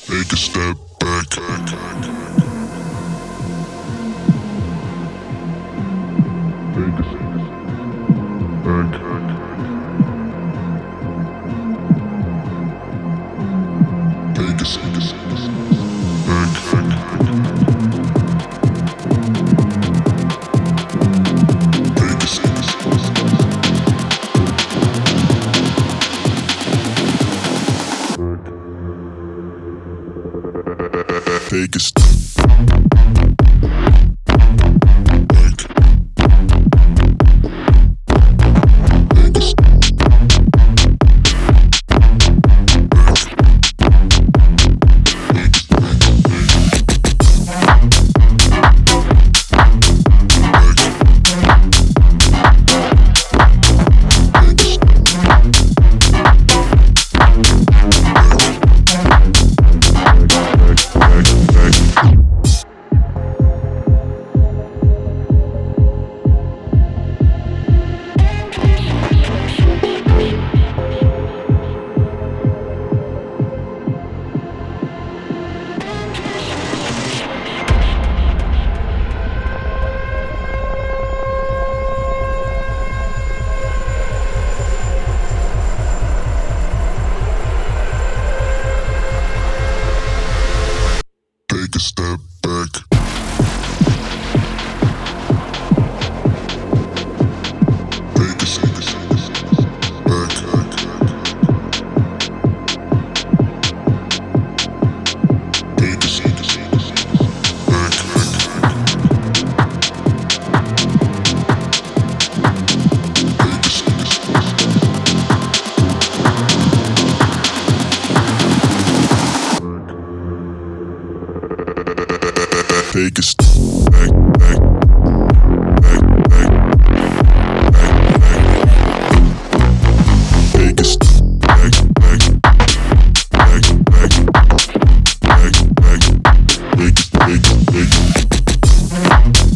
Take a step back. Take a step back. Take a step back. Take a step. Take a step. Take a step back. Take a step back. Take a step back. Take a step back, back, back, back, back, back. Take a step back, back, back, back, back, back. Take a